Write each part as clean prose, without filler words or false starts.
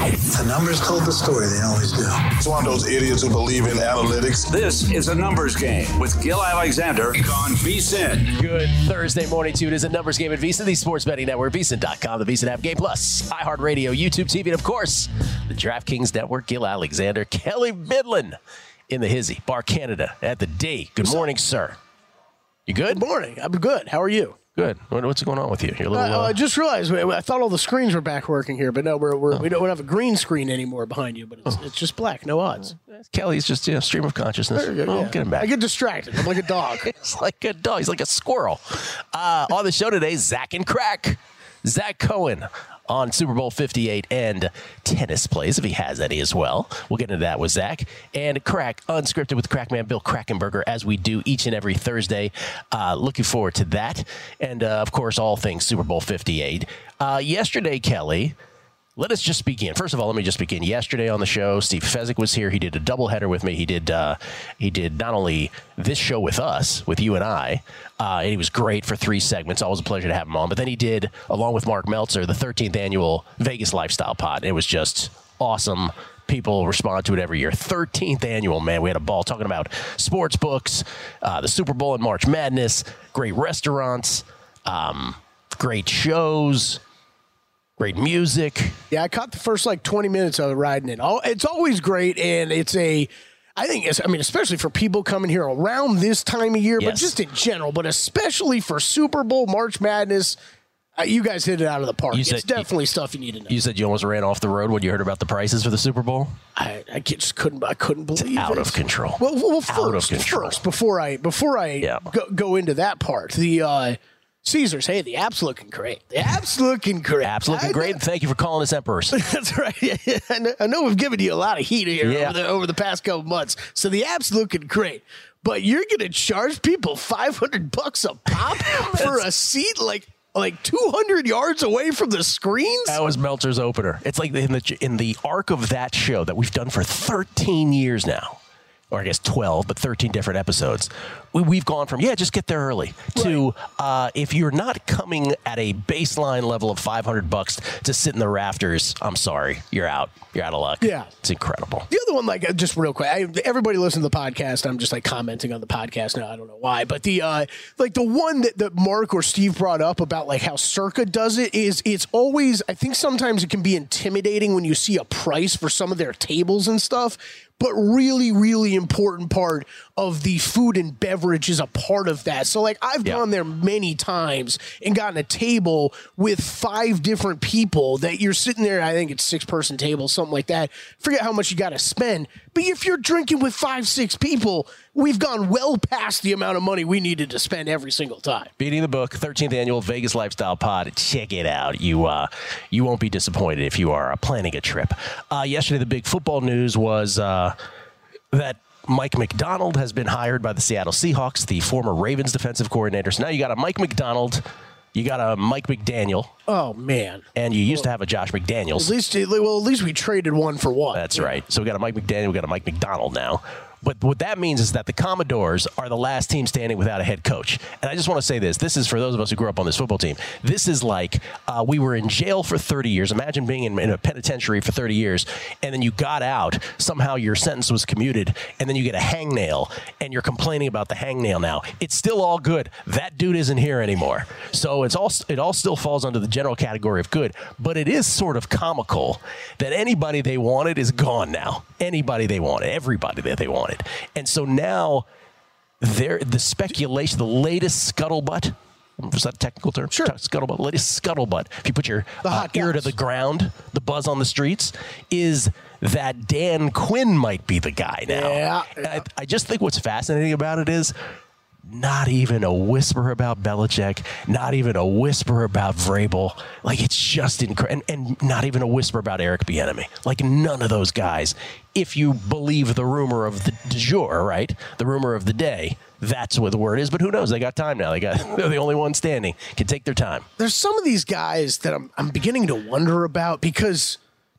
The numbers told the story. They always do. It's one of those idiots who believe in analytics. This is a numbers game with Gil Alexander on VSiN. Good Thursday morning to you. It is a numbers game at VSiN, the sports betting network, VSiN.com, the VSiN app, Game Plus, iHeartRadio, YouTube TV, and of course, the DraftKings Network. Gil Alexander, Kelly Bidlin in the hizzy, Bar Canada at the D. Good morning, sir. You good? Good morning. I'm good. How are you? Good. What's going on with you? You're a little. I just realized I thought all the screens were back working here, but no, we don't have a green screen anymore behind you, but it's just black, no odds. Kelly's just stream of consciousness. Get him back. I get distracted. I'm like a dog. He's like a dog. He's like a squirrel. On the show today, Zach and Crack. Zach Cohen on Super Bowl 58 and tennis plays, if he has any as well. We'll get into that with Zach. And Crack, unscripted with Crackman Bill Krackomberger, as we do each and every Thursday. Looking forward to that. And, of course, all things Super Bowl 58. Yesterday, Kelly, let us just begin. First of all, let me just begin. Yesterday on the show, Steve Fezzik was here. He did a doubleheader with me. He did not only this show with us, with you and I, and he was great for 3 segments. Always a pleasure to have him on. But then he did, along with Mark Meltzer, the 13th annual Vegas Lifestyle Pod. It was just awesome. People respond to it every year. 13th annual, man. We had a ball talking about sports books, the Super Bowl and March Madness, great restaurants, great shows, great music. Yeah, I caught the first 20 minutes of it riding it. It's always great, and especially for people coming here around this time of year, Yes. but just in general, but especially for Super Bowl, March Madness, you guys hit it out of the park. It's definitely stuff you need to know. You said you almost go off the road when you heard about the prices for the Super Bowl? I couldn't believe it. Out of control. Well, First, before I go into that part, the Caesars, hey, the app's looking great. The app's looking great. App's looking great. Thank you for calling us emperors. That's right. I know we've given you a lot of heat here over the past couple months. So the app's looking great. But you're going to charge people $500 a pop for a seat like 200 yards away from the screens? That was Meltzer's opener. It's like in the arc of that show that we've done for 13 years now, or I guess 12, but 13 different episodes. We've gone from, just get there early, to if you're not coming at a baseline level of $500 to sit in the rafters, I'm sorry, you're out. You're out of luck. Yeah. It's incredible. The other one, just real quick, everybody listens to the podcast. I'm just commenting on the podcast now. I don't know why, but the the one that Mark or Steve brought up about how Circa does it is it's always, I think sometimes it can be intimidating when you see a price for some of their tables and stuff. But really, really important part of the food and beverage is a part of that. So, I've gone there many times and gotten a table with 5 different people that you're sitting there. I think it's 6-person table, something like that. Forget how much you got to spend. But if you're drinking with 5-6 people, we've gone well past the amount of money we needed to spend every single time. Beating the book, 13th annual Vegas Lifestyle Pod. Check it out. You won't be disappointed if you are planning a trip. Yesterday, the big football news was that Mike Macdonald has been hired by the Seattle Seahawks, the former Ravens defensive coordinator. So now you got a Mike Macdonald, you got a Mike McDaniel. Oh, man. And you used to have a Josh McDaniels. At least we traded one for one. That's right. So we got a Mike McDaniel, we got a Mike Macdonald now. But what that means is that the Commodores are the last team standing without a head coach. And I just want to say this. This is for those of us who grew up on this football team. This is like we were in jail for 30 years. Imagine being in a penitentiary for 30 years, and then you got out. Somehow your sentence was commuted, and then you get a hangnail, and you're complaining about the hangnail now. It's still all good. That dude isn't here anymore. So it all still falls under the general category of good. But it is sort of comical that anybody they wanted is gone now. Anybody they wanted. Everybody that they wanted. And so now the speculation, the latest scuttlebutt, is that a technical term? Sure. Scuttlebutt, latest scuttlebutt. If you put your ear to the ground, the buzz on the streets, is that Dan Quinn might be the guy now. Yeah. I just think what's fascinating about it is not even a whisper about Belichick, not even a whisper about Vrabel. It's just incredible. And not even a whisper about Eric Bieniemy. None of those guys, if you believe the rumor of the du jour, right? The rumor of the day, that's what the word is. But who knows? They got time now. They're the only one standing. Can take their time. There's some of these guys that I'm beginning to wonder about because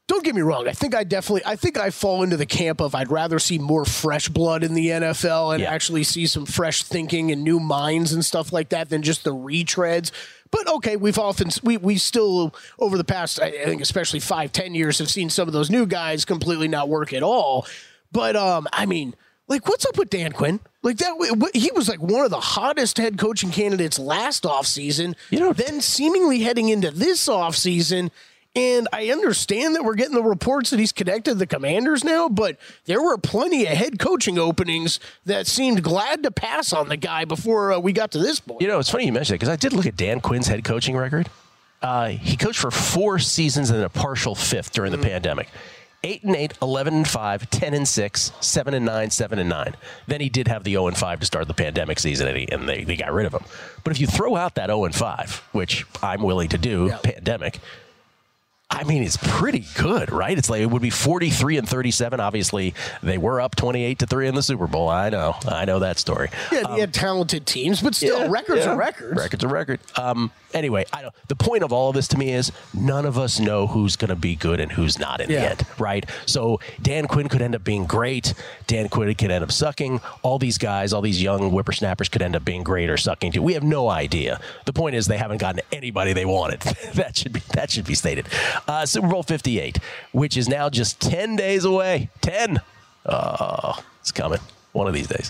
don't get me wrong. I think I fall into the camp of I'd rather see more fresh blood in the NFL and actually see some fresh thinking and new minds and stuff like that than just the retreads. But okay, we still over the past, I think especially 5-10 years, have seen some of those new guys completely not work at all. But I mean, like, what's up with Dan Quinn? Like that, he was like one of the hottest head coaching candidates last offseason. Then seemingly heading into this offseason. And I understand that we're getting the reports that he's connected to the Commanders now, but there were plenty of head coaching openings that seemed glad to pass on the guy before we got to this point. It's funny you mentioned that because I did look at Dan Quinn's head coaching record. He coached for 4 seasons and a partial 5th during the pandemic. 8-8, 11-5, 10-6, 7-9, 7-9. Then he did have the 0-5 to start the pandemic season, and they got rid of him. But if you throw out that 0-5, which I'm willing to do, pandemic, I mean, it's pretty good, right? It's like it would be 43-37. Obviously, they were up 28-3 in the Super Bowl. I know that story. Yeah, they had talented teams, but still, records are records. Records are record. Anyway, the point of all of this to me is none of us know who's going to be good and who's not in the end, right? So Dan Quinn could end up being great. Dan Quinn could end up sucking. All these guys, all these young whippersnappers could end up being great or sucking too. We have no idea. The point is they haven't gotten anybody they wanted. that should be stated. Super Bowl 58, which is now just 10 days away. 10. Oh, it's coming one of these days.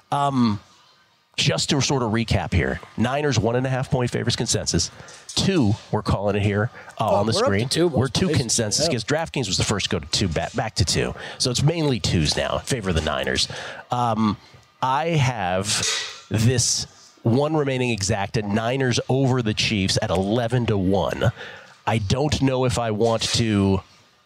Just to sort of recap here, Niners 1.5-point favorites consensus. 2, we're calling it here on the screen. We're 2 consensus because DraftKings was the first to go to 2, back to 2. So it's mainly 2s now in favor of the Niners. I have this one remaining exacta, Niners over the Chiefs at 11-1. I don't know if I want to,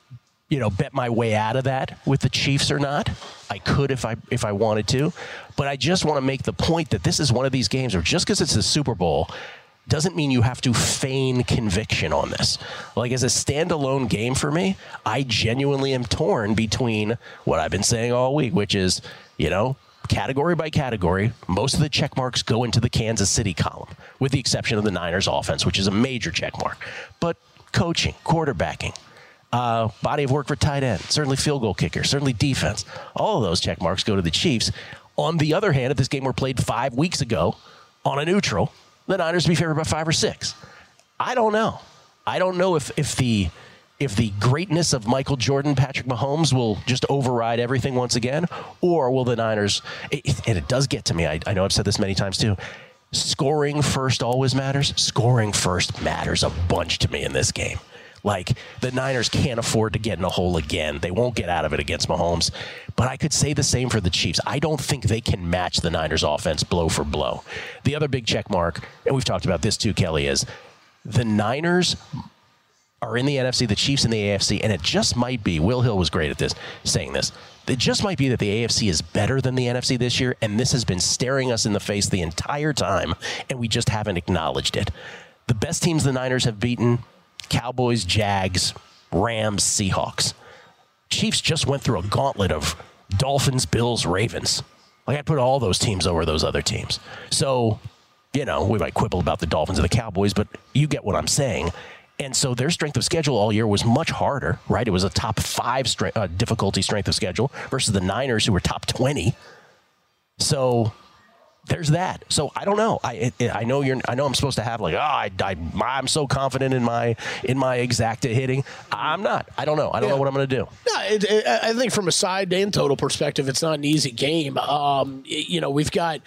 bet my way out of that with the Chiefs or not. I could if I wanted to, but I just want to make the point that this is one of these games where just because it's the Super Bowl doesn't mean you have to feign conviction on this. Like as a standalone game for me, I genuinely am torn between what I've been saying all week, which is, category by category, most of the check marks go into the Kansas City column, with the exception of the Niners offense, which is a major check mark. But coaching, quarterbacking, body of work for tight end, certainly field goal kicker, certainly defense, all of those check marks go to the Chiefs. On the other hand, if this game were played 5 weeks ago on a neutral, the Niners would be favored by 5 or 6. I don't know. I don't know if the greatness of Michael Jordan, Patrick Mahomes will just override everything once again, or will the Niners, and it does get to me, I know I've said this many times too, scoring first always matters. Scoring first matters a bunch to me in this game. Like, the Niners can't afford to get in a hole again. They won't get out of it against Mahomes. But I could say the same for the Chiefs. I don't think they can match the Niners offense blow for blow. The other big check mark, and we've talked about this too, Kelly, is the Niners are in the NFC, the Chiefs in the AFC, and it just might be, Will Hill was great at this, saying this, it just might be that the AFC is better than the NFC this year, and this has been staring us in the face the entire time, and we just haven't acknowledged it. The best teams the Niners have beaten, Cowboys, Jags, Rams, Seahawks. Chiefs just went through a gauntlet of Dolphins, Bills, Ravens. Like, I put all those teams over those other teams. So, we might quibble about the Dolphins and the Cowboys, but you get what I'm saying. And so their strength of schedule all year was much harder, right? It was a top 5 difficulty strength of schedule versus the Niners, who were top 20. So there's that. So I don't know. I know I'm supposed to have I'm so confident in my exacta hitting. I'm not. I don't know. I don't know what I'm going to do. No, I think from a side and total perspective, it's not an easy game. We've got.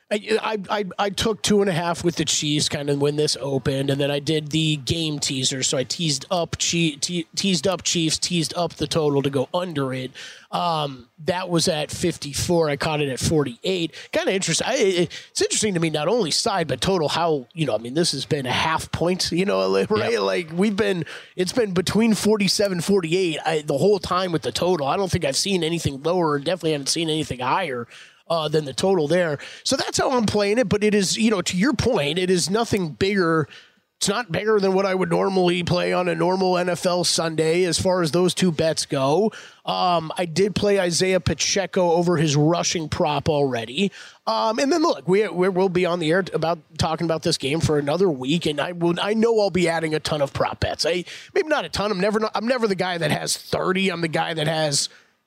I took 2.5 with the Chiefs kind of when this opened, and then I did the game teaser. So I teased up Chiefs, teased up the total to go under it. That was at 54. I caught it at 48. Kind of interesting. It's interesting to me, not only side, but total, how, this has been a half point, right? Yeah. Like it's been between 47, 48 the whole time with the total. I don't think I've seen anything lower, and definitely haven't seen anything higher than the total there. So that's how I'm playing it. But it is, to your point, it is nothing bigger It's not bigger than what I would normally play on a normal NFL Sunday as far as those two bets go. I did play Isaiah Pacheco over his rushing prop already. And then look, we'll be on the air about talking about this game for another week, and I know I'll be adding a ton of prop bets. Maybe not a ton. I'm never the guy that has 30. I'm the guy that has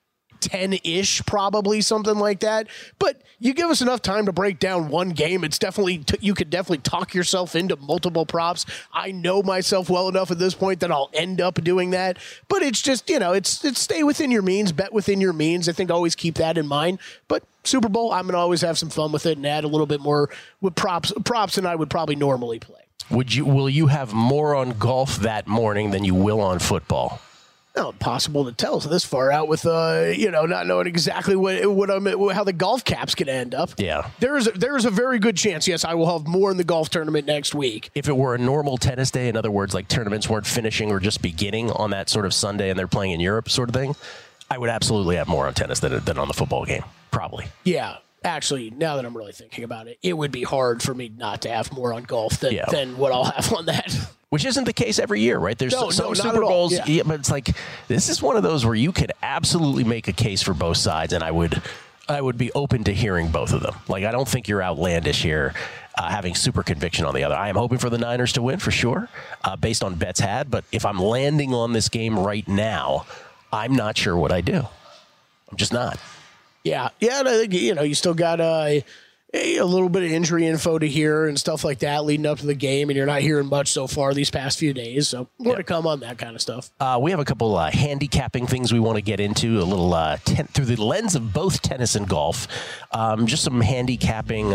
10-ish, probably something like that. But you give us enough time to break down one game, it's definitely you could definitely talk yourself into multiple props. I know myself well enough at this point that I'll end up doing that. But it's just, it's stay within your means, bet within your means. I think always keep that in mind. But Super Bowl, I'm gonna always have some fun with it and add a little bit more with props than I would probably normally play. Will you have more on golf that morning than you will on football? No, impossible to tell. So this far out with not knowing exactly how the golf cap's going to end up. Yeah, there's a very good chance. Yes, I will have more in the golf tournament next week. If it were a normal tennis day, in other words, like tournaments weren't finishing or just beginning on that sort of Sunday, and they're playing in Europe, sort of thing, I would absolutely have more on tennis than on the football game, probably. Yeah. Actually, now that I'm really thinking about it, it would be hard for me not to have more on golf than what I'll have on that. Which isn't the case every year, right? There's some Super Bowls, but it's like this is one of those where you could absolutely make a case for both sides, and I would be open to hearing both of them. Like, I don't think you're outlandish here having super conviction on the other. I am hoping for the Niners to win for sure, based on bets had. But if I'm landing on this game right now, I'm not sure what I do. I'm just not. Yeah. I think, you still got a little bit of injury info to hear and stuff like that leading up to the game, and you're not hearing much so far these past few days. So more to come on that kind of stuff. We have a couple handicapping things we want to get into, a little through the lens of both tennis and golf. Just some handicapping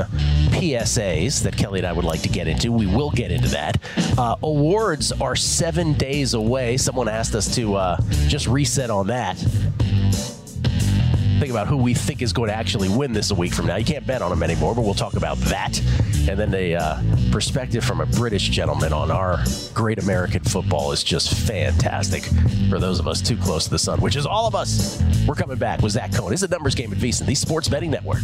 PSAs that Kelly and I would like to get into. We will get into that. Awards are 7 days away. Someone asked us to just reset on that. Think about who we think is going to actually win this a week from now. You can't bet on them anymore, but we'll talk about that. And then a perspective from a British gentleman on our great American football is just fantastic for those of us too close to the sun, which is all of us. We're coming back with Zach Cohen. It's a numbers game at VSiN, the Sports Betting Network.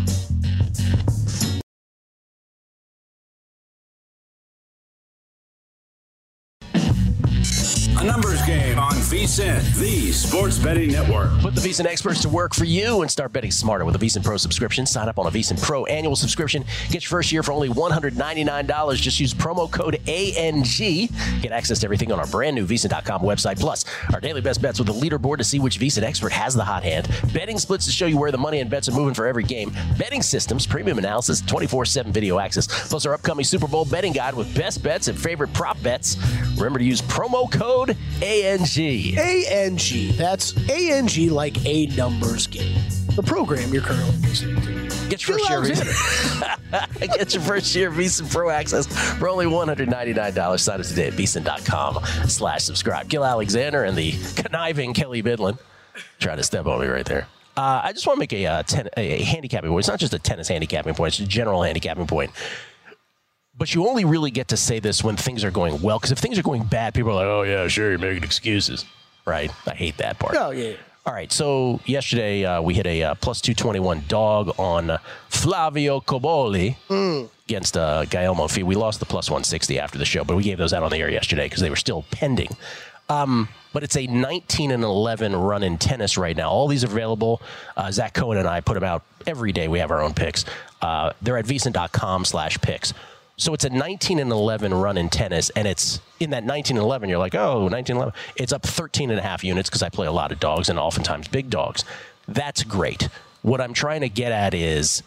A numbers game on VSiN, the Sports Betting Network. Put the VSiN experts to work for you and start betting smarter with a VSiN Pro subscription. Sign up on a VSiN Pro annual subscription. Get your first year for only $199. Just use promo code ANG. Get access to everything on our brand new VSiN.com website. Plus, our daily best bets with a leaderboard to see which VSiN expert has the hot hand. Betting splits to show you where the money and bets are moving for every game. Betting systems, premium analysis, 24/7 video access. Plus, our upcoming Super Bowl betting guide with best bets and favorite prop bets. Remember to use promo code ANG. ANG. That's ANG like a numbers game. The program you're currently listening to. Get your first year of VSiN Pro access for only $199. Sign up today at VSiN.com/subscribe. Gil Alexander and the conniving Kelly Bidlin. Trying to step on me right there. I just want to make a handicapping point. It's not just a tennis handicapping point. It's a general handicapping point. But you only really get to say this when things are going well. Because if things are going bad, people are like, oh, yeah, sure, you're making excuses. Right? I hate that part. Oh, yeah. All right, so yesterday we hit a plus 221 dog on Flavio Cobolli against Gael Monfils. We lost the plus 160 after the show, but we gave those out on the air yesterday because they were still pending. But it's a 19-11 run in tennis right now. All these are available. Zach Cohen and I put them out every day. We have our own picks. They're at VSiN.com/picks. So it's a 19-11 run in tennis, and it's in that 19-11, you're like, oh, 19-11. It's up 13.5 units because I play a lot of dogs and oftentimes big dogs. That's great. What I'm trying to get at is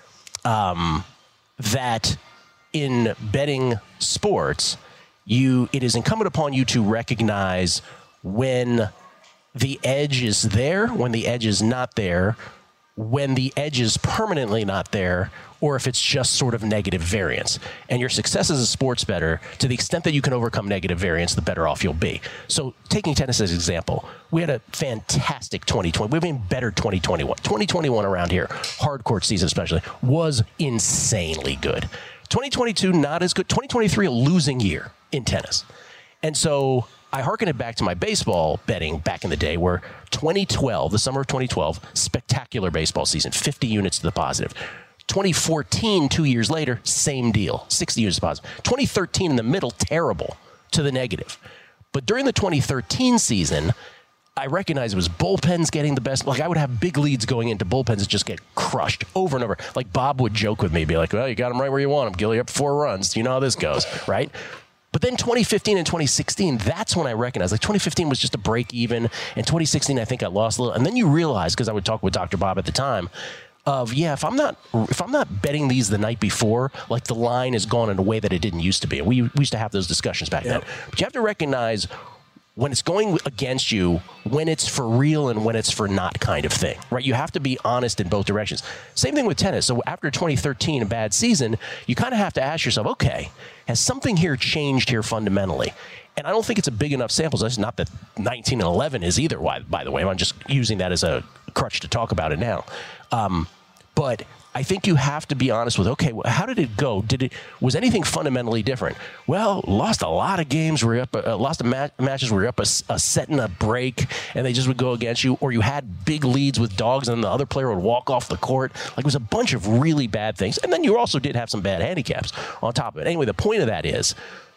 that in betting sports, it is incumbent upon you to recognize when the edge is there, when the edge is not there, when the edge is permanently not there, or if it's just sort of negative variance. And your success as a sports bettor, to the extent that you can overcome negative variance, the better off you'll be. So taking tennis as an example, we had a fantastic 2020. We've been better 2021. 2021 around here, hard court season especially, was insanely good. 2022, not as good. 2023, a losing year in tennis. And so I hearken it back to my baseball betting back in the day where 2012, the summer of 2012, spectacular baseball season, 50 units to the positive. 2014, 2 years later, same deal. 60 years positive. 2013 in the middle, terrible to the negative. But during the 2013 season, I recognize it was bullpens getting the best. Like, I would have big leads going into bullpens that just get crushed over and over. Like, Bob would joke with me, be like, well, you got them right where you want them. Gilly up 4 runs. You know how this goes, right? But then 2015 and 2016, that's when I recognized, like, 2015 was just a break even. And 2016, I think I lost a little. And then you realize, because I would talk with Dr. Bob at the time, if I'm not betting these the night before, like, the line is gone in a way that it didn't used to be. And we used to have those discussions back then. But you have to recognize when it's going against you, when it's for real and when it's for not kind of thing, right? You have to be honest in both directions. Same thing with tennis. So after 2013, a bad season, you kind of have to ask yourself, okay, has something here changed here fundamentally? And I don't think it's a big enough sample size. Not that 19 and 11 is either, by the way. I'm just using that as a crutch to talk about it now. But I think you have to be honest with, okay, well, how did it go? Was anything fundamentally different? Well, lost a lot of games where you're up, lost matches where you're up a set and a break, and they just would go against you, or you had big leads with dogs, and the other player would walk off the court. Like, it was a bunch of really bad things. And then you also did have some bad handicaps on top of it. Anyway, the point of that is,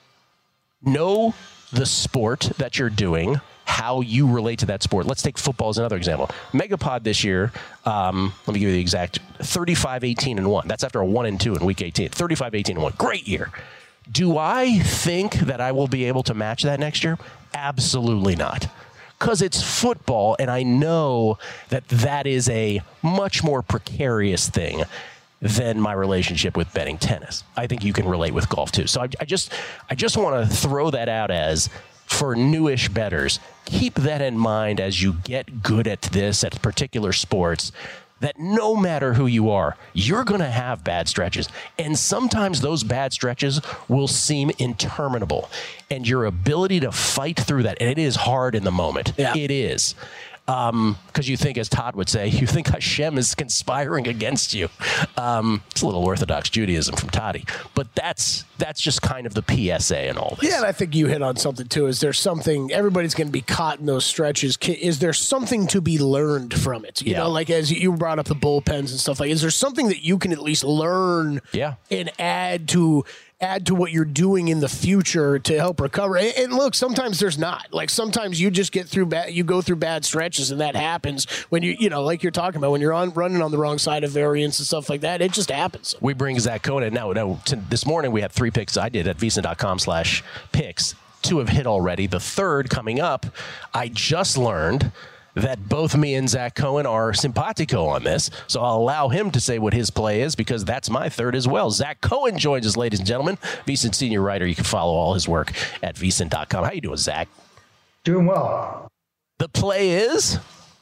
know the sport that you're doing, how you relate to that sport. Let's take football as another example. Megapod this year, let me give you the exact, 35-18-1. That's after a 1-2 in week 18. 35-18-1. Great year. Do I think that I will be able to match that next year? Absolutely not. Because it's football, and I know that that is a much more precarious thing than my relationship with betting tennis. I think you can relate with golf too. So I just want to throw that out as, for newish bettors, keep that in mind as you get good at this, at particular sports, that no matter who you are, you're going to have bad stretches. And sometimes those bad stretches will seem interminable. And your ability to fight through that, and it is hard in the moment. Yeah. It is. Because you think, as Todd would say, you think Hashem is conspiring against you. It's a little Orthodox Judaism from Toddy. But that's just kind of the PSA in all this. Yeah, and I think you hit on something, too. Is there something, everybody's going to be caught in those stretches. Is there something to be learned from it? You know, like, as you brought up the bullpens and stuff, like, is there something that you can at least learn and add to what you're doing in the future to help recover? And look, sometimes there's not. Like, sometimes you just go through bad stretches, and that happens when you know, like you're talking about, when you're running on the wrong side of variance and stuff like that. It just happens. We bring Zach Cohen in. Now, this morning we had 3 picks I did at VSiN.com/picks. 2 have hit already. The third coming up, I just learned that both me and Zach Cohen are simpatico on this, so I'll allow him to say what his play is, because that's my third as well. Zach Cohen joins us, ladies and gentlemen. VSiN senior writer. You can follow all his work at VSiN.com. How you doing, Zach? Doing well. The play is?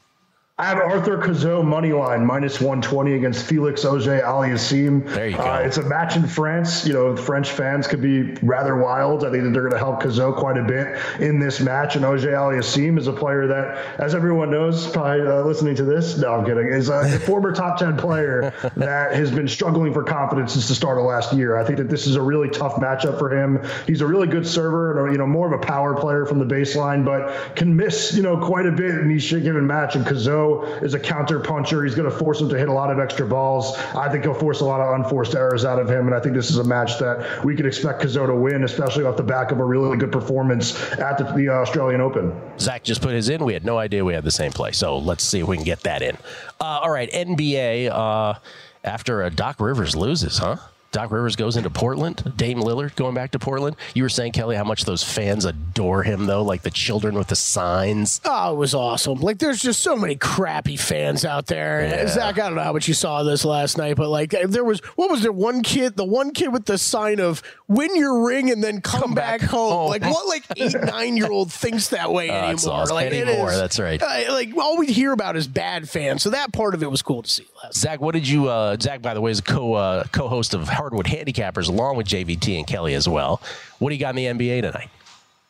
I have Arthur Cazaux money line -120 against Felix Auger-Aliassime. There you go. It's a match in France. You know, French fans could be rather wild. I think that they're going to help Cazaux quite a bit in this match. And Auger-Aliassime is a player that, as everyone knows, probably listening to this, no, I'm kidding, is a former top 10 player that has been struggling for confidence since the start of last year. I think that this is a really tough matchup for him. He's a really good server, and you know, more of a power player from the baseline, but can miss, you know, quite a bit in each given match. And Cazaux is a counter puncher. He's going to force him to hit a lot of extra balls. I think he'll force a lot of unforced errors out of him, and I think this is a match that we could expect Cazaux to win, especially off the back of a really good performance at the Australian Open. Zach just put his in. We had no idea we had the same play, so let's see if we can get that in. All right, NBA, after Doc Rivers loses, huh? Doc Rivers goes into Portland. Dame Lillard going back to Portland. You were saying, Kelly, how much those fans adore him, though, like the children with the signs. Oh, it was awesome. Like, there's just so many crappy fans out there. Yeah. Zach, I don't know how much you saw this last night, but like, there was, what was there, one kid with the sign of win your ring and then come back home. Like, what, like 8-9-year-old thinks that way anymore? That's awesome. Like, anymore, that's right. Like, all we hear about is bad fans. So that part of it was cool to see last Zach, what did you, Zach, by the way, is a co-host of Hardwood Handicappers, along with JVT and Kelly as well. What do you got in the NBA tonight?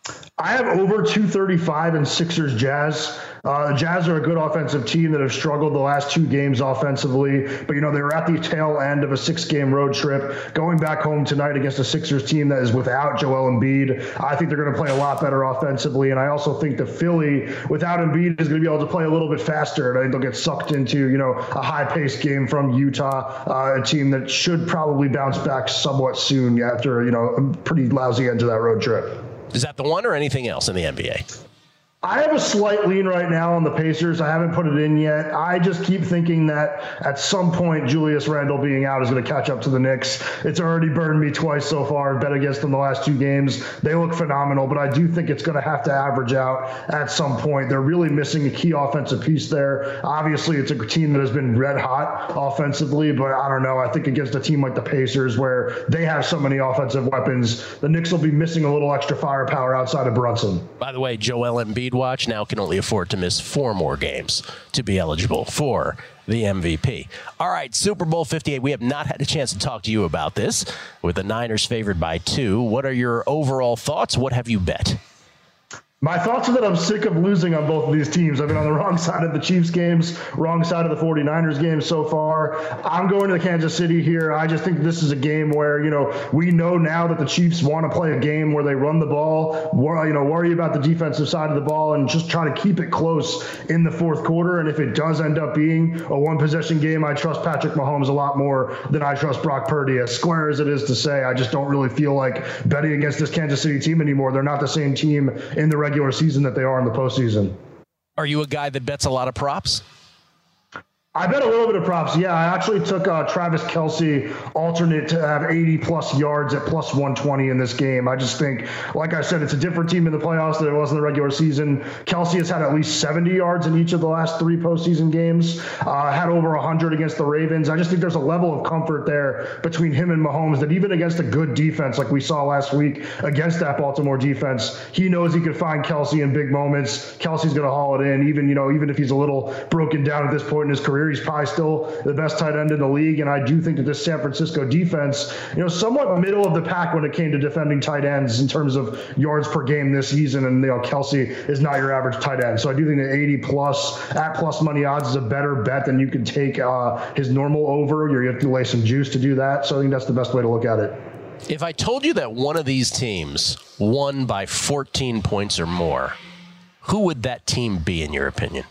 I have over 235 in Sixers Jazz. The Jazz are a good offensive team that have struggled the last 2 games offensively, but they were at the tail end of a 6-game road trip, going back home tonight against a Sixers team that is without Joel Embiid. I think they're going to play a lot better offensively, and I also think that Philly, without Embiid, is going to be able to play a little bit faster, and I think they'll get sucked into a high-paced game from Utah, a team that should probably bounce back somewhat soon after a pretty lousy end to that road trip. Is that the one or anything else in the NBA? I have a slight lean right now on the Pacers. I haven't put it in yet. I just keep thinking that at some point Julius Randle being out is going to catch up to the Knicks. It's already burned me twice so far. I've bet against them the last 2 games. They look phenomenal, but I do think it's going to have to average out at some point. They're really missing a key offensive piece there. Obviously, it's a team that has been red hot offensively, but I don't know. I think against a team like the Pacers where they have so many offensive weapons, the Knicks will be missing a little extra firepower outside of Brunson. By the way, Joel Embiid watch now can only afford to miss 4 more games to be eligible for the MVP. All right, Super Bowl 58. We have not had a chance to talk to you about this with the Niners favored by 2. What are your overall thoughts? What have you bet? My thoughts are that I'm sick of losing on both of these teams. I've been on the wrong side of the Chiefs games, wrong side of the 49ers games so far. I'm going to the Kansas City here. I just think this is a game where, we know now that the Chiefs want to play a game where they run the ball, worry about the defensive side of the ball and just try to keep it close in the fourth quarter. And if it does end up being a 1-possession game, I trust Patrick Mahomes a lot more than I trust Brock Purdy. As square as it is to say, I just don't really feel like betting against this Kansas City team anymore. They're not the same team in the regular season that they are in the postseason. Are you a guy that bets a lot of props? I bet a little bit of props. Yeah, I actually took Travis Kelce alternate to have 80-plus yards at plus 120 in this game. I just think, like I said, it's a different team in the playoffs than it was in the regular season. Kelce has had at least 70 yards in each of the last 3 postseason games, had over 100 against the Ravens. I just think there's a level of comfort there between him and Mahomes that even against a good defense like we saw last week against that Baltimore defense, he knows he could find Kelce in big moments. Kelce's going to haul it in, even if he's a little broken down at this point in his career. He's probably still the best tight end in the league, and I do think that this San Francisco defense, somewhat middle of the pack when it came to defending tight ends in terms of yards per game this season, and Kelce is not your average tight end. So I do think that 80-plus at plus money odds is a better bet than you can take his normal over. You have to lay some juice to do that, so I think that's the best way to look at it. If I told you that one of these teams won by 14 points or more, who would that team be in your opinion?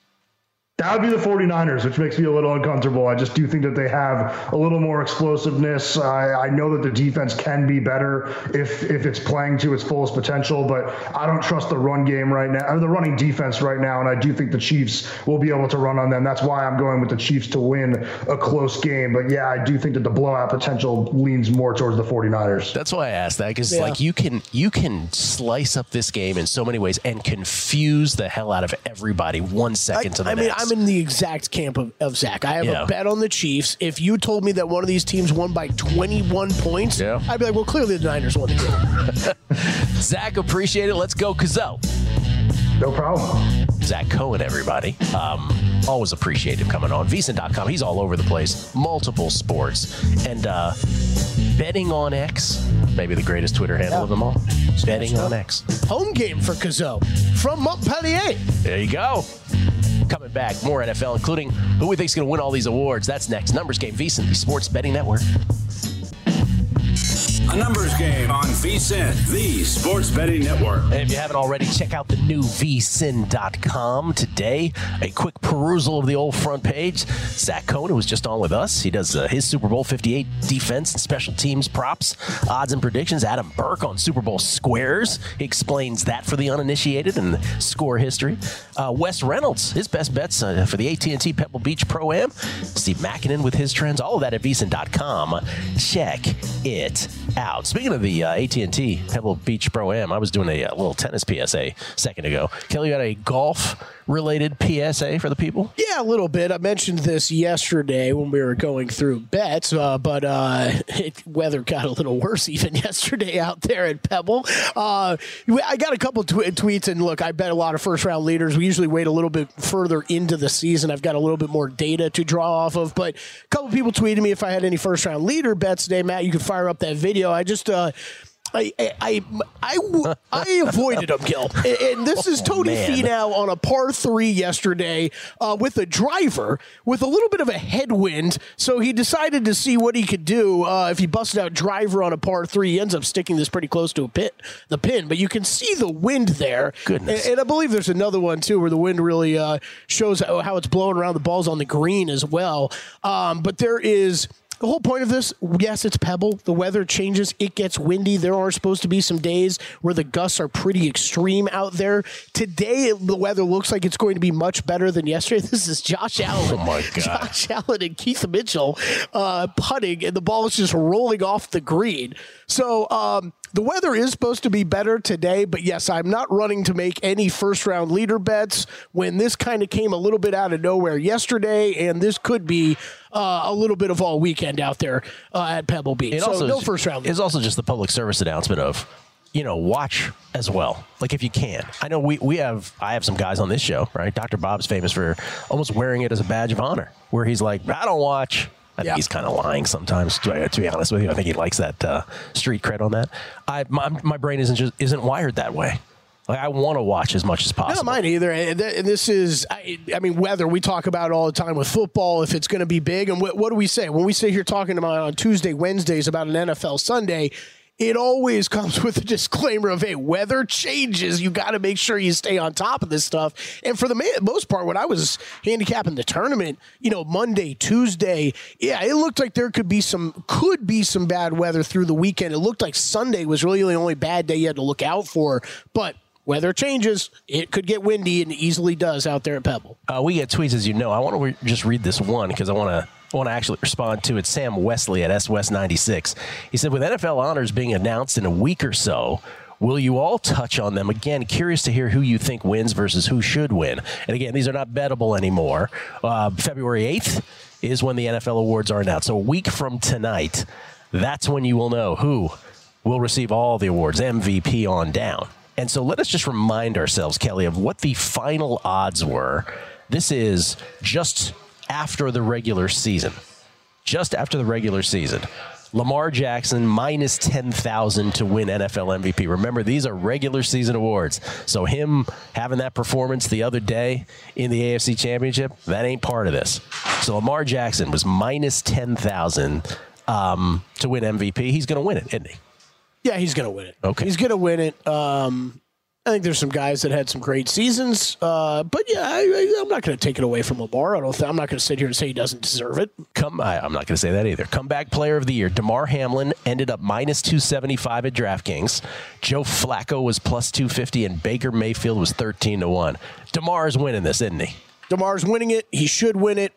That would be the 49ers, which makes me a little uncomfortable. I just do think that they have a little more explosiveness. I know that the defense can be better if it's playing to its fullest potential, but I don't trust the run game right now, or the running defense right now, and I do think the Chiefs will be able to run on them. That's why I'm going with the Chiefs to win a close game. But yeah, I do think that the blowout potential leans more towards the 49ers. That's why I asked that, because you can slice up this game in so many ways and confuse the hell out of everybody 1 second to the next. I'm in the exact camp of Zach. I have a bet on the Chiefs. If you told me that one of these teams won by 21 points, I'd be like, well, clearly the Niners won the game. Zach, appreciate it. Let's go, Cazzo. No problem. Zach Cohen, everybody. Always appreciate him coming on. VSiN.com. He's all over the place. Multiple sports. And Betting on X, maybe the greatest Twitter handle of them all. Betting on X. Home game for Cazzo from Montpellier. There you go. Coming back, more NFL, including who we think is going to win all these awards. That's next. Numbers Game, VSiN, the Sports Betting Network. A numbers game on VSiN, the Sports Betting Network. And if you haven't already, check out the new VSiN.com today. A quick perusal of the old front page. Zach Cohen, who was just on with us, he does his Super Bowl 58 defense and special teams props, odds and predictions. Adam Burke on Super Bowl squares. He explains that for the uninitiated and score history. Wes Reynolds, his best bets for the AT&T Pebble Beach Pro-Am. Steve Makinen with his trends. All of that at VSiN.com. Check it out. Speaking of the AT&T Pebble Beach Pro-Am, I was doing a little tennis PSA a second ago. Kelly, you had a golf-related PSA for the people? Yeah, a little bit. I mentioned this yesterday when we were going through bets, but weather got a little worse even yesterday out there at Pebble. I got a couple tweets, and look, I bet a lot of first-round leaders. We usually wait a little bit further into the season. I've got a little bit more data to draw off of, but a couple people tweeted me if I had any first-round leader bets today. Matt, you can fire up that video. I just I avoided him, Gil. And this is Tony Finau on a par 3 yesterday with a driver with a little bit of a headwind. So he decided to see what he could do if he busted out driver on a par 3. He ends up sticking this pretty close to the pin. But you can see the wind there. Goodness. And I believe there's another one, too, where the wind really shows how it's blowing around the balls on the green as well. But there is... The whole point of this, yes, it's Pebble. The weather changes. It gets windy. There are supposed to be some days where the gusts are pretty extreme out there. Today, the weather looks like it's going to be much better than yesterday. This is Josh Allen. Oh, my God. Josh Allen and Keith Mitchell putting, and the ball is just rolling off the green. So the weather is supposed to be better today, but yes, I'm not running to make any first-round leader bets when this kind of came a little bit out of nowhere yesterday, and this could be a little bit of all weekend out there at Pebble Beach. So no first-round leader. It's also just the public service announcement of, watch as well. Like if you can. I know I have some guys on this show, right? Dr. Bob's famous for almost wearing it as a badge of honor, where he's like, I don't watch. I think he's kind of lying sometimes, to be honest with you. I think he likes that street cred on that. My brain isn't wired that way. Like I want to watch as much as possible. Not mine either. And this is, weather. We talk about it all the time with football. If it's going to be big, and what do we say when we sit here talking about on Tuesday, Wednesdays about an NFL Sunday? It always comes with a disclaimer of, hey, weather changes. You got to make sure you stay on top of this stuff. And for the most part, when I was handicapping the tournament, Monday, Tuesday, it looked like there could be some bad weather through the weekend. It looked like Sunday was really the only bad day you had to look out for. But weather changes. It could get windy, and it easily does out there at Pebble. We get tweets, as you know. I want to just read this one because I want to actually respond to it. Sam Wesley at SWest96. He said, with NFL honors being announced in a week or so, will you all touch on them? Again, curious to hear who you think wins versus who should win. And again, these are not bettable anymore. February 8th is when the NFL awards are announced. So a week from tonight, that's when you will know who will receive all the awards, MVP on down. And so let us just remind ourselves, Kelly, of what the final odds were. This is just after the regular season. Just after the regular season. Lamar Jackson minus 10,000 to win NFL MVP. Remember, these are regular season awards. So him having that performance the other day in the AFC Championship, that ain't part of this. So Lamar Jackson was minus 10,000 to win MVP. He's going to win it, isn't he? Yeah, he's going to win it. Okay. He's going to win it. I think there's some guys that had some great seasons. But yeah, I'm not going to take it away from Lamar. I'm not going to sit here and say he doesn't deserve it. I'm not going to say that either. Comeback player of the year. Damar Hamlin ended up minus 275 at DraftKings. Joe Flacco was plus 250, and Baker Mayfield was 13-1. Damar's winning this, isn't he? Damar's winning it. He should win it.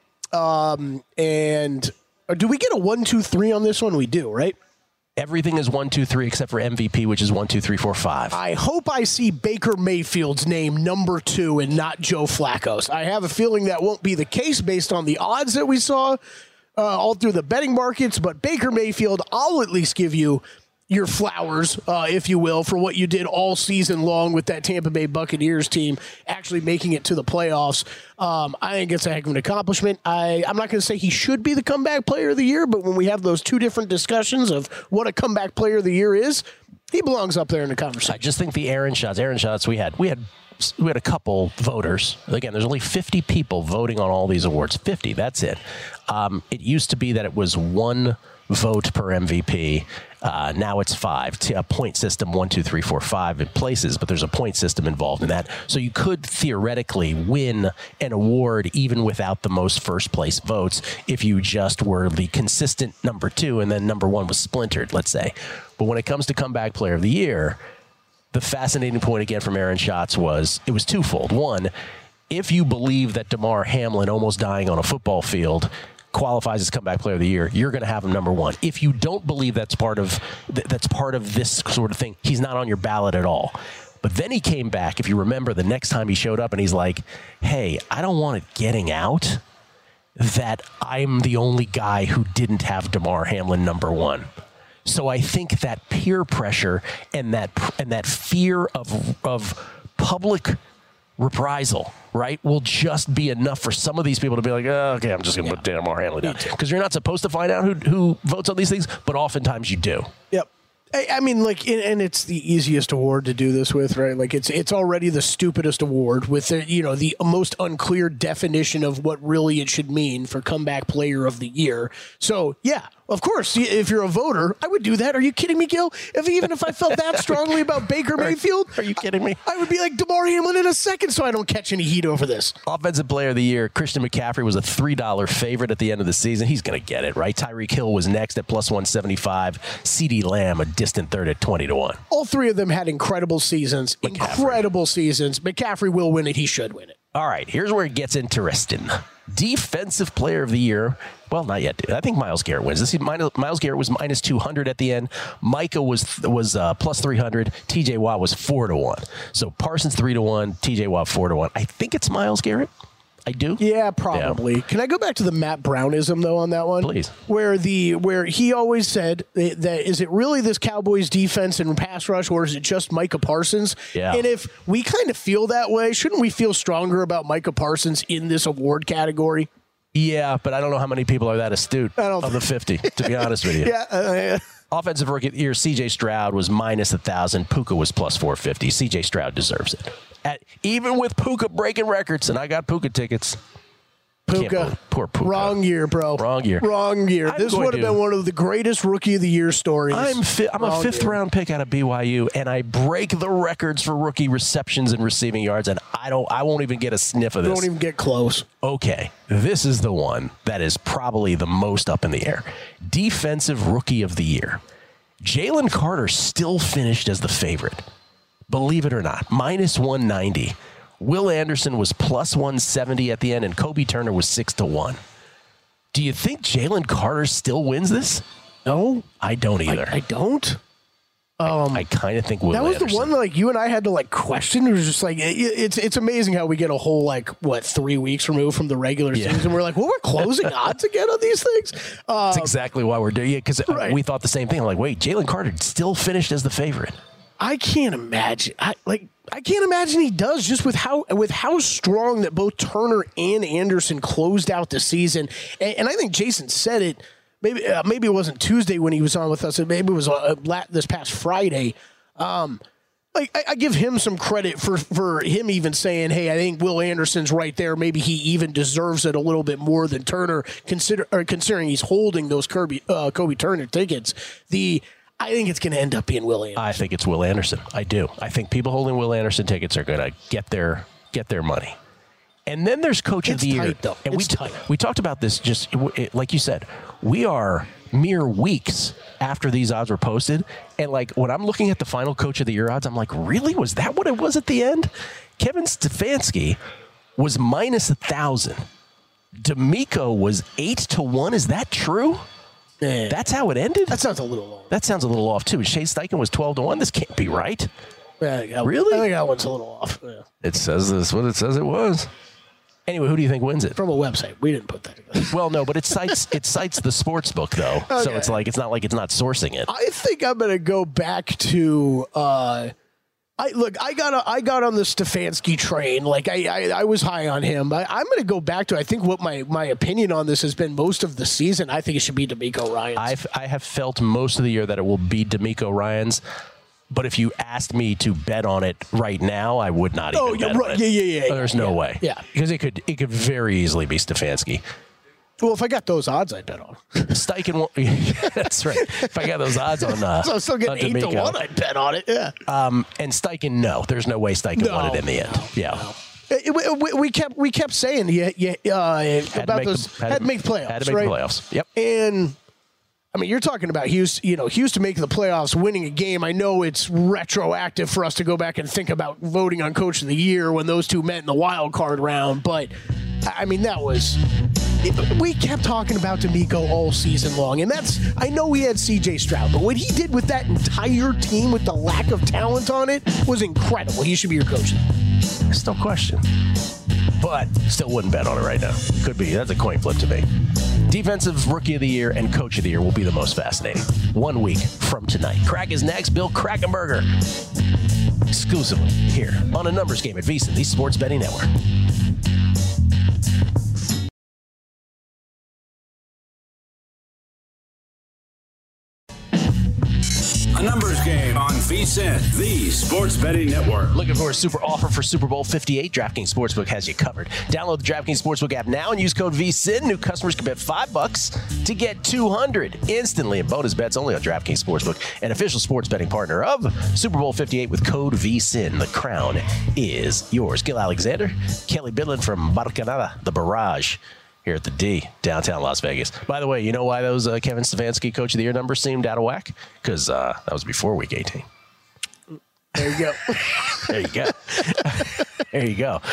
And do we get a 1, 2, 3 on this one? We do, right? Everything is 1, 2, 3 except for MVP, which is 1, 2, 3, 4, 5. I hope I see Baker Mayfield's name number 2 and not Joe Flacco's. I have a feeling that won't be the case based on the odds that we saw all through the betting markets. But Baker Mayfield, I'll at least give you your flowers, if you will, for what you did all season long with that Tampa Bay Buccaneers team actually making it to the playoffs. I think it's a heck of an accomplishment. I'm not going to say he should be the comeback player of the year, but when we have those two different discussions of what a comeback player of the year is, he belongs up there in the conversation. I just think the Aaron shots, we had a couple voters. Again, there's only 50 people voting on all these awards. 50, that's it. It used to be that it was 1 vote per MVP. Now it's 5. A point system, 1, 2, 3, 4, 5 in places, but there's a point system involved in that. So you could theoretically win an award even without the most first place votes if you just were the consistent number 2 and then number 1 was splintered, let's say. But when it comes to comeback player of the year, the fascinating point again from Aaron Schatz was it was twofold. One, if you believe that Damar Hamlin almost dying on a football field qualifies as comeback player of the year, you're going to have him number 1. If you don't believe that's part of this sort of thing, he's not on your ballot at all. But then he came back, if you remember, the next time he showed up, and he's like, hey, I don't want it getting out that I'm the only guy who didn't have Damar Hamlin number 1. So I think that peer pressure and that fear of public reprisal, right, will just be enough for some of these people to be like, oh, okay, I'm just going to put Damar Hamlin down. Because you're not supposed to find out who votes on these things, but oftentimes you do. Yep. I mean, like, and it's the easiest award to do this with, right? Like, it's already the stupidest award with the most unclear definition of what really it should mean for comeback player of the year. So, yeah, of course, if you're a voter, I would do that. Are you kidding me, Gil? Even if I felt that strongly about Baker Mayfield, are you kidding me? I would be like DeMar Hamlin in a second, so I don't catch any heat over this. Offensive player of the year, Christian McCaffrey was a $3 favorite at the end of the season. He's going to get it, right? Tyreek Hill was next at plus 175. CeeDee Lamb, a distant third at 20-1. All three of them had incredible seasons. Incredible seasons. McCaffrey will win it. He should win it. All right, here's where it gets interesting. Defensive player of the year. Well, not yet. I think Myles Garrett wins. Myles Garrett was minus 200 at the end. Micah was plus 300. TJ Watt was 4-1. So Parsons 3-1. TJ Watt 4-1. I think it's Myles Garrett. I do. Yeah, probably. Yeah. Can I go back to the Matt Brownism though on that one? Please. Where he always said that is it really this Cowboys defense and pass rush, or is it just Micah Parsons? Yeah. And if we kind of feel that way, shouldn't we feel stronger about Micah Parsons in this award category? Yeah, but I don't know how many people are that astute of the 50, to be honest with you. Yeah. Offensive rookie of the year, C.J. Stroud was minus 1,000. Puka was plus 450. C.J. Stroud deserves it. Even with Puka breaking records, and I got Puka tickets. Puka. Poor Puka. Wrong year, bro. Wrong year. This would have been one of the greatest rookie of the year stories. I'm a fifth-round pick out of BYU, and I break the records for rookie receptions and receiving yards, and I won't even get a sniff of this. Don't even get close. Okay, this is the one that is probably the most up in the air. Defensive rookie of the year. Jalen Carter still finished as the favorite. Believe it or not, minus 190. Will Anderson was plus 170 at the end, and Kobe Turner was 6-1. Do you think Jalen Carter still wins this? No, I don't either. I don't. I kind of think Will Anderson. That was the one that like you and I had to like question. It was just like it's amazing how we get a whole 3 weeks removed from the regular season. We're like, well, we're closing odds again on these things. That's exactly why we're doing it, because we thought the same thing. I'm like, wait, Jalen Carter still finished as the favorite. I can't imagine. I can't imagine he does, just with how strong that both Turner and Anderson closed out the season. And I think Jason said it. Maybe it wasn't Tuesday when he was on with us. Maybe it was this past Friday. I give him some credit for him even saying, "Hey, I think Will Anderson's right there. Maybe he even deserves it a little bit more than Turner, considering he's holding those Kobe Turner tickets." I think it's going to end up being Will Anderson. I think it's Will Anderson. I do. I think people holding Will Anderson tickets are going to get their money. And then there's Coach of the Year. Tight, though. And it's tight. We talked about this just like you said. We are mere weeks after these odds were posted. And when I'm looking at the final Coach of the Year odds, I'm like, really? Was that what it was at the end? Kevin Stefanski was minus 1,000. D'Amico was 8-1. Is that true? Yeah. That's how it ended? That sounds a little low. That sounds a little off, too. Shane Steichen was 12-1. This can't be right. Yeah, really? I think that one's a little off. Yeah. It says this what it says it was. Anyway, who do you think wins it? From a website. We didn't put that together. Well, no, but it cites the sports book, though. Okay. So it's not like it's not sourcing it. I think I'm going to go back to I got on the Stefanski train. I was high on him. I'm going to go back to, I think what my opinion on this has been most of the season. I think it should be D'Amico Ryans. I have felt most of the year that it will be D'Amico Ryans. But if you asked me to bet on it right now, I would not even bet on it. Yeah. There's no way. Yeah. Because it could very easily be Stefanski. Well, if I got those odds, I'd bet on. Steichen won't. That's right. If I got those odds on, so I'm still getting 8-1. I'd bet on it. Yeah. And Steichen, no, there's no way Steichen won it in the end. Yeah. No. We kept saying about those had to make the playoffs. Had to make the playoffs. Yep. And I mean, you're talking about Houston making the playoffs, winning a game. I know it's retroactive for us to go back and think about voting on Coach of the Year when those two met in the wild card round, but I mean we kept talking about D'Amico all season long, and I know we had C.J. Stroud, but what he did with that entire team with the lack of talent on it was incredible. He should be your coach. Still question, but still wouldn't bet on it right now. Could be. That's a coin flip to me. Defensive Rookie of the Year and Coach of the Year will be the most fascinating 1 week from tonight. Crack is next. Bill Krackomberger. Exclusively here on A Numbers Game at VSiN, the Sports Betting Network. A Numbers VSiN, the Sports Betting Network. Looking for a super offer for Super Bowl 58? DraftKings Sportsbook has you covered. Download the DraftKings Sportsbook app now and use code VSiN. New customers can bet $5 to get $200 instantly in bonus bets only on DraftKings Sportsbook, an official sports betting partner of Super Bowl 58 with code VSiN. The crown is yours. Gil Alexander, Kelly Bidlin from Barcanada, the Barrage, here at the D, downtown Las Vegas. By the way, you know why those Kevin Stefanski Coach of the Year numbers seemed out of whack? Because that was before Week 18. There you go. There you go. There you go.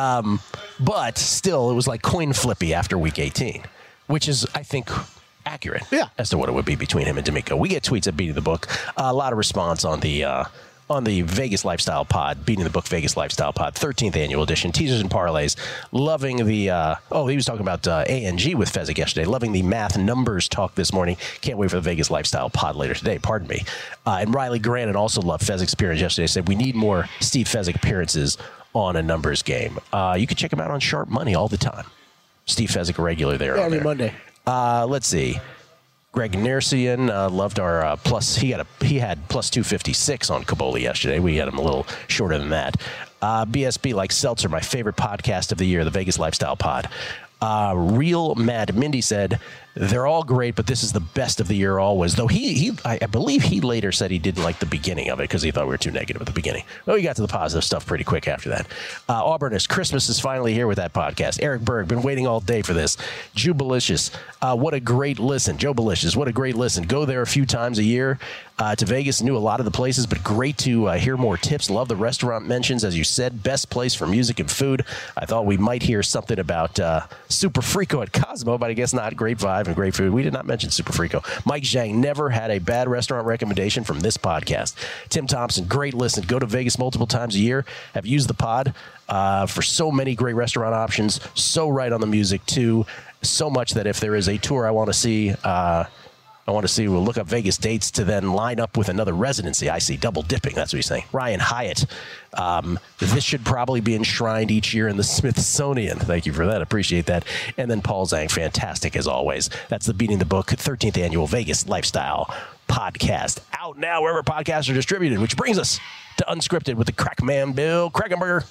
But still, it was like coin flippy after Week 18, which is, I think, accurate as to what it would be between him and D'Amico. We get tweets at Beating the Book. A lot of response on the Vegas Lifestyle Pod, Beating the Book Vegas Lifestyle Pod, 13th annual edition, teasers and parlays. Loving the, he was talking about A&G with Fezzik yesterday. Loving the math numbers talk this morning. Can't wait for the Vegas Lifestyle Pod later today, pardon me. And Riley Grannon also loved Fezzik's appearance yesterday. Said we need more Steve Fezzik appearances on a numbers game. You can check him out on Sharp Money all the time. Steve Fezzik, a regular there. Every Monday. Let's see. Greg Nersian loved our plus. He had plus 256 on Caboli yesterday. We had him a little shorter than that. BSB like Seltzer, my favorite podcast of the year, the Vegas Lifestyle Pod. Real Mad Mindy said they're all great, but this is the best of the year always. Though I believe he later said he didn't like the beginning of it because he thought we were too negative at the beginning. Well, he got to the positive stuff pretty quick after that. Auburnist, Christmas is finally here with that podcast. Eric Berg, been waiting all day for this. Jubilicious, what a great listen. Joe Belicious, what a great listen. Go there a few times a year to Vegas. Knew a lot of the places, but great to hear more tips. Love the restaurant mentions, as you said. Best place for music and food. I thought we might hear something about Super Frico at Cosmo, but I guess not. Great vibe and great food. We did not mention Super Frico. Mike Zhang never had a bad restaurant recommendation from this podcast. Tim Thompson, great listen. Go to Vegas multiple times a year. Have used the pod for so many great restaurant options. So right on the music, too. So much that if there is a tour I want to see, we'll look up Vegas dates to then line up with another residency. I see double dipping. That's what he's saying. Ryan Hyatt. This should probably be enshrined each year in the Smithsonian. Thank you for that. Appreciate that. And then Paul Zhang, fantastic as always. That's the Beating the Book 13th annual Vegas Lifestyle Podcast. Out now wherever podcasts are distributed, which brings us to Unscripted with the Crack Man, Bill Krakenberger.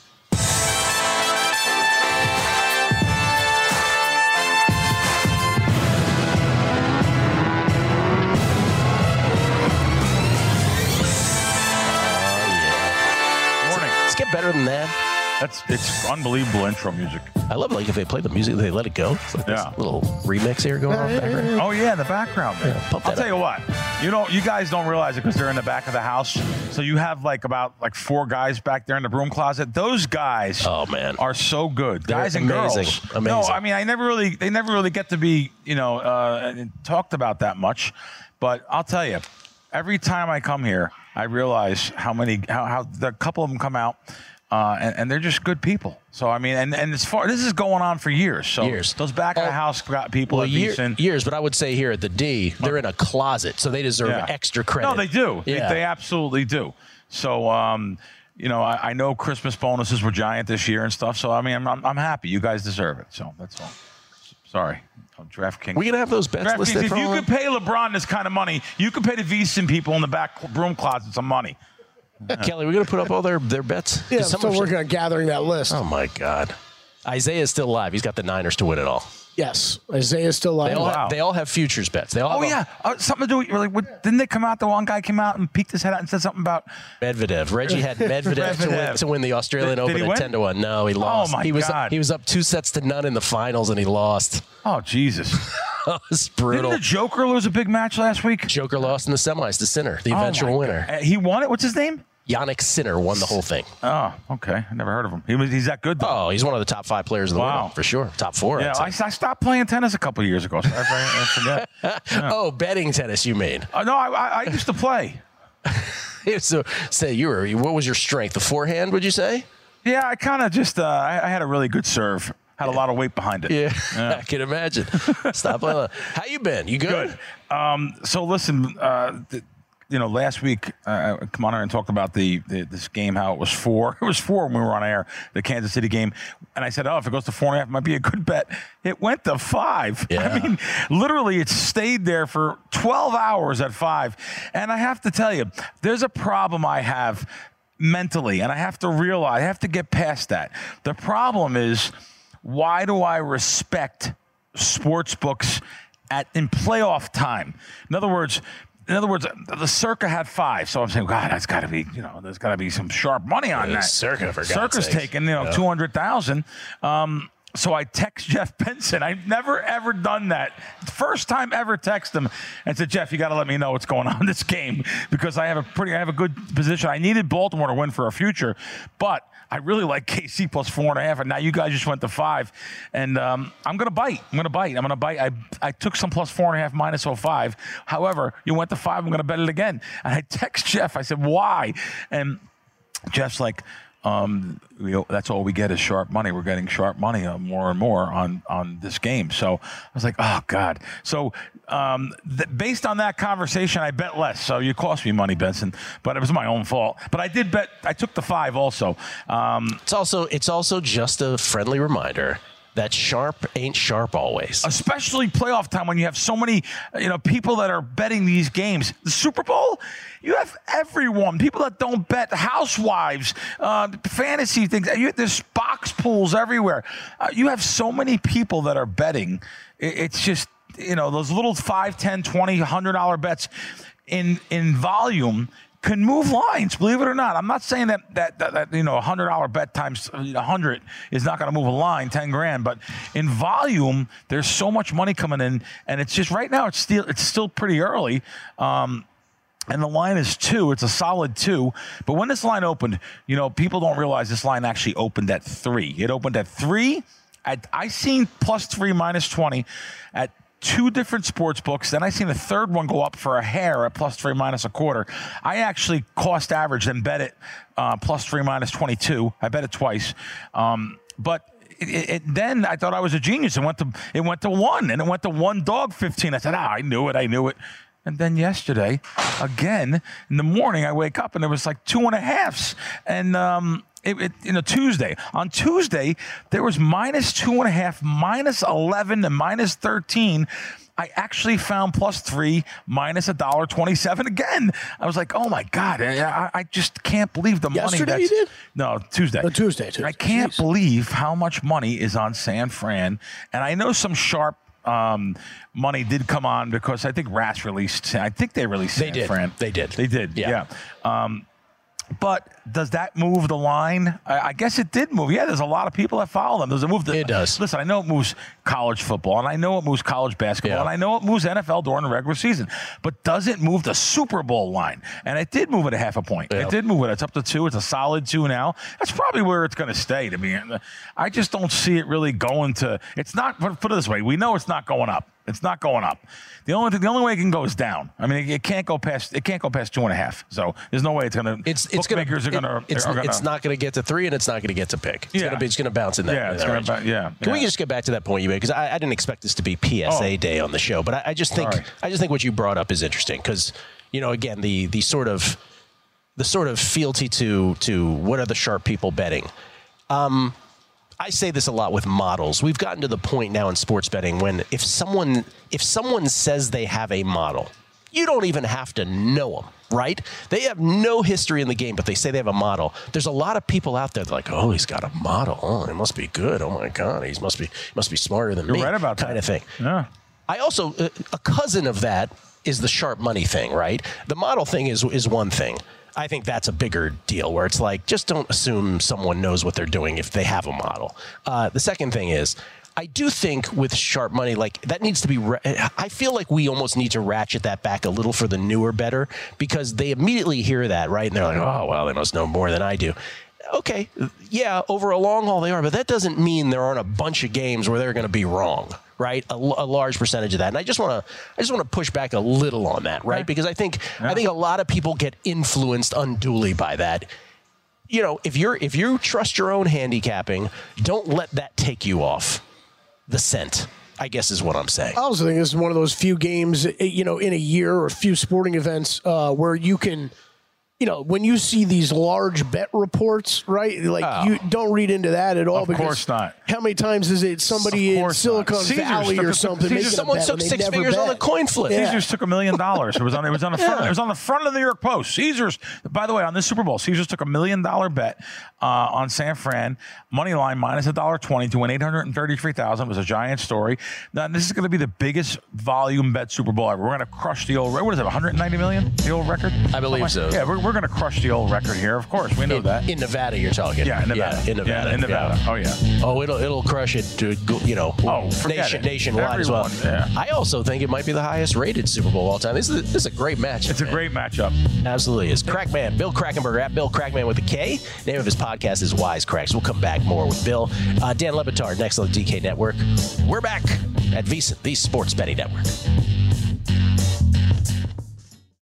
Get better than that. It's unbelievable intro music. I love like if they play the music, they let it go. It's like this little remix here going on in the background. Oh yeah, in the background. Man. Yeah, I'll tell you what. You guys don't realize it because they're in the back of the house. So you have about 4 guys back there in the broom closet. Those guys, are so good. They're guys and amazing. girls. Amazing. No, I mean they never really get to be talked about that much. But I'll tell you, every time I come here, I realize how the couple of them come out, and they're just good people. So I mean, and as far this is going on for years. So those back of the house people years. But I would say here at the D, they're in a closet, so they deserve extra credit. No, they do. Yeah. They absolutely do. So I know Christmas bonuses were giant this year and stuff. So I mean, I'm happy. You guys deserve it. So that's all. Sorry. DraftKings. We're going to have those bets listed. If you could pay LeBron this kind of money, you could pay the VSiN people in the back broom closet some money. Kelly, we're going to put up all their bets? Yeah, I'm still working on gathering that list. Oh, my God. Isaiah's still alive. He's got the Niners to win it all. Yes, Isaiah's still alive. They all have futures bets. They all have something to do with didn't they come out? The one guy came out and peeked his head out and said something about Medvedev. Reggie had Medvedev to win the Australian Open at 10-1. No, he lost. Oh my God! He was up 2-0 in the finals and he lost. Oh Jesus! That was brutal. Didn't the Joker lose a big match last week? Joker lost in the semis to Sinner, the eventual winner. He won it. What's his name? Yannick Sinner won the whole thing. Oh, okay. I never heard of him. He's that good, though. Oh, he's one of the top 5 players in the world, for sure. Top 4. Yeah, I stopped playing tennis a couple of years ago. So I forget. Yeah. Oh, betting tennis, you mean? No, I used to play. So, what was your strength? The forehand, would you say? Yeah, I kind of just, I had a really good serve. Had a lot of weight behind it. Yeah. I can imagine. Stop playing. How you been? You good? So listen, last week, come on and talked about this game, how it was 4. It was 4 when we were on air, the Kansas City game. And I said, if it goes to 4.5, it might be a good bet. It went to 5. Yeah. I mean, literally, it stayed there for 12 hours at 5. And I have to tell you, there's a problem I have mentally, and I have to get past that. The problem is, why do I respect sports books in playoff time? In other words, the Circa had 5, so I'm saying, God, that's got to be, there's got to be some sharp money on that. Circa, for God's Circa's sakes. taking, 200,000. So I text Jeff Benson. I've never, ever done that. First time ever text him and said, Jeff, you got to let me know what's going on in this game because I have a good position. I needed Baltimore to win for a future, but I really like KC plus 4.5, and now you guys just went to 5. And I'm going to bite. I took some plus 4.5 minus 0.5. However, you went to 5. I'm going to bet it again. And I text Jeff. I said, why? And Jeff's like, that's all we get is sharp money. We're getting sharp money more and more on this game. So I was like, oh, God. So based on that conversation, I bet less. So you cost me money, Benson, but it was my own fault. But I did bet. I took the 5 also. It's also just a friendly reminder that sharp ain't sharp always. Especially playoff time when you have so many, people that are betting these games. The Super Bowl, you have everyone. People that don't bet, housewives, fantasy things. There's box pools everywhere. You have so many people that are betting. It's just, those little $5, $10, $20, $100 bets in volume can move lines, believe it or not. I'm not saying that $100 bet times 100 is not going to move a line, 10 grand, but in volume, there's so much money coming in, and it's just right now it's still pretty early. And the line is 2. It's a solid 2. But when this line opened, people don't realize this line actually opened at 3. It opened at 3. I seen plus 3 minus 20 at 2 different sports books. Then I seen a third one go up for a hair at plus 3 minus a quarter. I actually cost averaged and bet it plus 3 minus 22. I bet it twice. But then I thought I was a genius. It went to 1, and it went to 1 dog 15. I said, I knew it. And then yesterday, again, in the morning, I wake up and there was like 2.5s. And Tuesday. On Tuesday, there was minus 2.5, minus 11, and minus 13. I actually found plus 3, minus $1.27 again. I was like, oh my God, I just can't believe the money. Yesterday you did? No, Tuesday. Tuesday. I can't believe how much money is on San Fran. And I know some sharp money did come on because I think RAS released. I think they released San Fran. They did. Yeah. But does that move the line? I guess it did move. Yeah, there's a lot of people that follow them. Does it move? It does. Listen, I know it moves college football, and I know it moves college basketball, and I know it moves NFL during the regular season. But does it move the Super Bowl line? And it did move it a half a point. Yeah. It did move it. It's up to 2. It's a solid 2 now. That's probably where it's going to stay. To me, I just don't see it really going to. It's not. Put it this way: we know it's not going up. It's not going up. The only way it can go is down. I mean, it can't go past 2.5. So there's no way it's going to. It's not going to get to 3, and it's not going to get to pick. It's going to bounce in that. Yeah, it's going to. Can we just get back to that point you made? Because I didn't expect this to be PSA day on the show, but I just think what you brought up is interesting because again the sort of fealty to what are the sharp people betting. I say this a lot with models. We've gotten to the point now in sports betting when if someone says they have a model, you don't even have to know them, right? They have no history in the game, but they say they have a model. There's a lot of people out there that are like, oh, he's got a model. Oh, it must be good. Oh my God, he must be smarter than me. You're right about that kind of thing. Yeah. I also a cousin of that is the sharp money thing, right? The model thing is one thing. I think that's a bigger deal where it's like, just don't assume someone knows what they're doing if they have a model. The second thing is, I do think with sharp money, like that needs to be, I feel like we almost need to ratchet that back a little for the newer bettor because they immediately hear that, right? And they're like, oh, well, they must know more than I do. Okay, yeah, over a long haul they are, but that doesn't mean there aren't a bunch of games where they're going to be wrong, right? A large percentage of that, and I just want to push back a little on that, right? Because I think a lot of people get influenced unduly by that. If you trust your own handicapping, don't let that take you off the scent. I guess is what I'm saying. I also think this is one of those few games, in a year or a few sporting events where you can, when you see these large bet reports, right? Like you don't read into that at all. Of course not. How many times is it somebody in Silicon Valley or something making someone a bet took 6 figures on the coin flip? Yeah. Caesars took $1 million. It was on the front. It was on the front of the New York Post. Caesars, by the way, on this Super Bowl, Caesars took $1 million bet on San Fran money line minus $1.20 to win $833,000. It was a giant story. Now this is going to be the biggest volume bet Super Bowl ever. We're going to crush the old. What is it? 190 million? The old record? I believe so. Yeah, we're going to crush the old record here. Of course, we know that. In Nevada, you're talking. Yeah, in Nevada. Yeah, in Nevada. Yeah, in Nevada. Yeah. Oh yeah. Oh, it'll crush it to forget it. nationwide as well. Yeah. I also think it might be the highest rated Super Bowl of all time. This is a great matchup. It's a great matchup. Absolutely is. Crackman, Bill Krackomberger at Bill Crackman with a K. Name of his podcast is Wisecracks. We'll come back more with Bill. Dan Le Batard next on the DK Network. We're back at VSiN, the Sports Betting Network.